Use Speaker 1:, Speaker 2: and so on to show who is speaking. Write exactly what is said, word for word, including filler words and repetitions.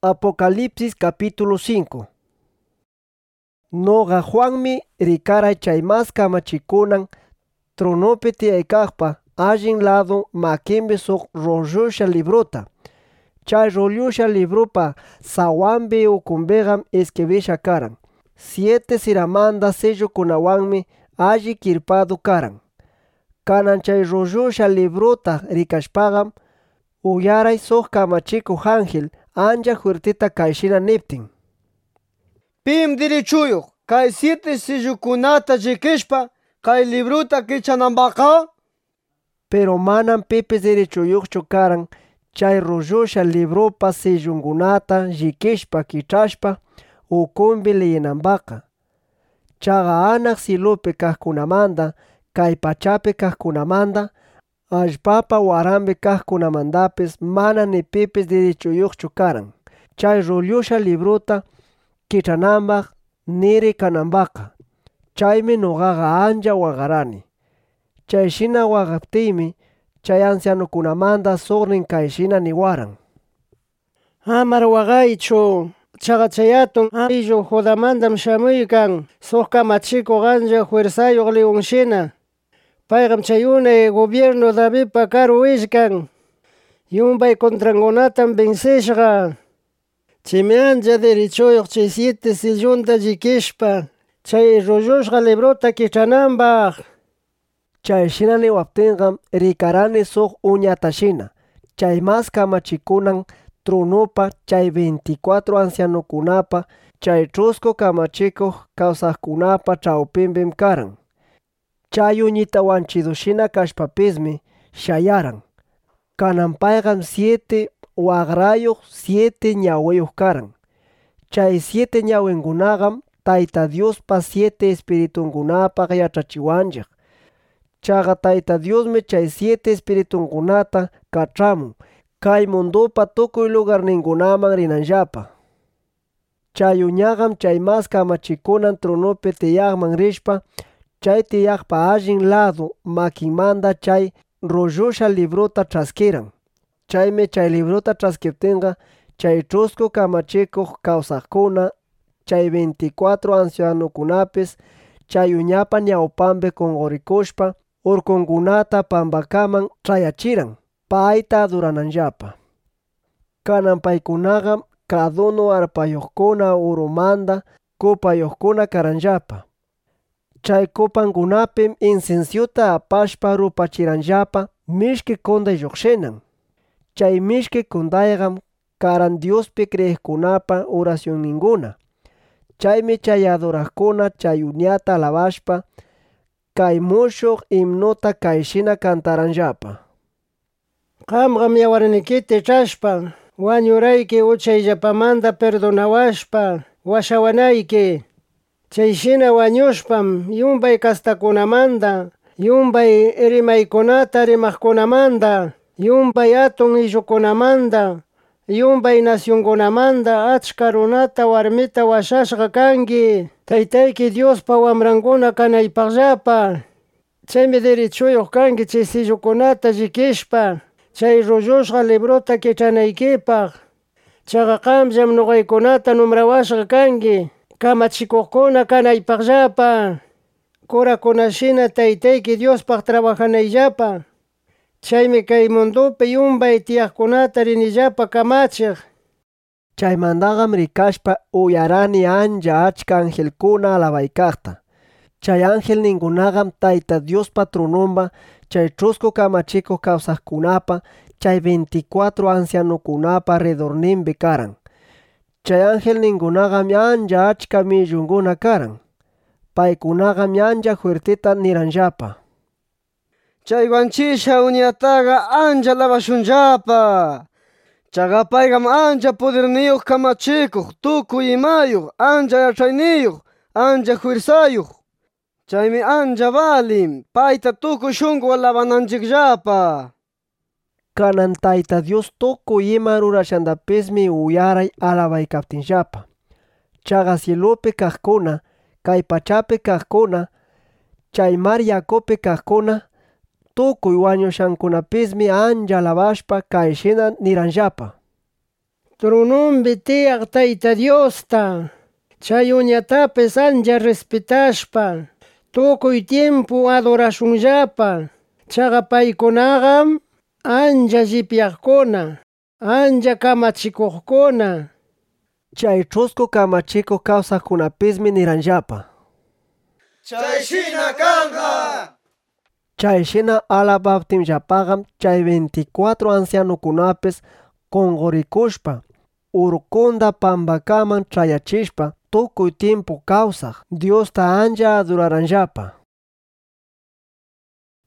Speaker 1: Apocalipsis capítulo cinco. Noga Juanmi rikaray chay mas kamachikunan tronopi tiyaykaqpa allin lado makimbi suq rollusha librota. Chay rollusha libropa sawambi ukumbiqam escribisha karan. Siete siramanda sellokunawanmi alli kirpado karan. Kanan chay rollusha librota rikashpaqam uyaray suq kamachikuq ángel anja fuertita kayshina niptin:
Speaker 2: Pim dirichuyuq kay siete sellokunata llikishpa kay libruta kichananbaqa?
Speaker 1: Pero manam pipis dirichuyuqchu karan chay rollusha libropa sellunkunata llikishpa kichashpa ukumbi leyinanbaqa. Chaqa anaq cilupi kaqkunamanta kay pachapi kaqkunamanta allpapa waranpi kaqkunamantapis mana ni pipis dirichuyuqchu karan chay rollusha librota kichananpaq niri kananbaqa. Chaymi noqaqa ancha waqarani. Chayshina waqaptiymi chay ancianukunamanta suqnin kayshina niwaran:
Speaker 3: Amar waqaychu, chaqa chay atun ayllu Judamantam shamuykan suq kamachikuq ancha fuersayuq leonshina. Payqam chay unay gobierno Davidpa karu willkan, yumbay contrankunatam vencishqa. Chaymi ancha dirichuyuq chay siete sillunta llikishpa chay rollushqa librota kichananpaq.
Speaker 1: Chayshina niwaptinqam rikarani suq uñatashina chay mas kamachikunan tronopa chay veinticuatro ancianukunapa chay chusku kamachikuq kawsaqkunapa chawpinpim karan. Chay uñitawanchidushina kashpapismi shayaran. Kanan payqam siete waqrayuq siete ñawiyuq karan. Chay siete ñawinkunaqam Tayta Diospa siete espiritunkunapaq yachachiwanchik. Chaqa Tayta Diosmi chay siete espiritunkunata kach'amun kay mundupa tukuy lugarninkunaman rinanllapa. Chay uñaqam chay mas kamachikunan tronopi tiyaqman rishpa chay tiyaqpa allin lado makinmanta chay rollusha librota ch'askiran. Chaymi chay librota ch'askiptinqa chay chusku kamachikuq kawsaqkuna chay veinticuatro ancianukunapis chay uñapa ñawpanpi qunqurikushpa urkunkunata pampakaman ch'ayachiran payta adurananllapa. Kanan paykunaqam kaduno arpayuqkuna urumanta kupayuqkuna karanllapa. Chay kupankunapim incensiuta apashpa rupachiranllapa mishki kunday lluqshinan. Chay mishki kundayqam karan Diospi kriyiqkunapa oracionninguna. Chaymi chay aduraqkuna chay uñata alabashpa kay mushuq himnuta kayshina cantaranllapa:
Speaker 3: Qamqam yawarnikita ichashpa wañurayki uchayllapamanta perdonawashpa washawanayki. Chayshina wañushpam yumbay kastakunamanta, yumbay rimaykunata rimaqkunamanta, yumbay atun ayllukunamanta, yumbay nacionkunamanta achka runata warmita washashqa kanki Taytayki Diospa wamrankuna kanaypaqllapa. Chaymi dirichuyuq kanki chay sillukunata llikishpa chay rollushqa librota kichanaykipaq. Chaqa qamllam nuqaykunata numrawashqa kanki kamachikuqkuna kanaypaqllapa, kurakunashina Taytayki Diospaq trabajanayllapa. Chaymi kay mundupi yumbay tiyaqkunata rinillapa kamachiq.
Speaker 1: Chaymantaqam rikashpa uyarani ancha achka angelkuna alabaykaqta. Chay angelninkunaqam Tayta Diospa tronunpa chay chusku kamachikuq kawsaqkunapa chay veinticuatro ancianukunapa redorninpi karan. Chay angelninkunaqam ancha achka millunkuna karan. Paykunaqam ancha fuertita niranllapa:
Speaker 2: Chay wanchisha uñataqa ancha alabashunllapa. Chaqa payqam ancha poderniyuq kamachikuq tukuy imayuq, ancha yach'ayniyuq, ancha fuersayuq. Chaymi ancha balin payta tukuy shunqu alabananchikllapa.
Speaker 1: Kanan Tayta Dios tukuy ima rurashantapismi uyaray alabaykaptinllapa. Chaqa cielupi kaqkuna, kay pachapi kaqkuna, chay mar yakupi kaqkuna tukuy wañushankunapismi ancha alabashpa kayshina niranllapa:
Speaker 3: Tronumbi tiyaq Tayta Diosta, chay uñatapis ancha respetashpa, tukuy tiempo adorashunllapa. Chaqa paykunaqam ancha llipyaqkuna, ancha kamachikuqkuna.
Speaker 1: Chay chusku kamachikuq kawsaqkunapismi niranllapa:
Speaker 2: Chayshina kanqa.
Speaker 1: Chayshina alabaptinllapaqam chay veinticuatro ancianukunapis qunqurikushpa, urkunda pampakaman chayachishpa, tukuy tiempo kawsaq Diosta ancha adoraranllapa.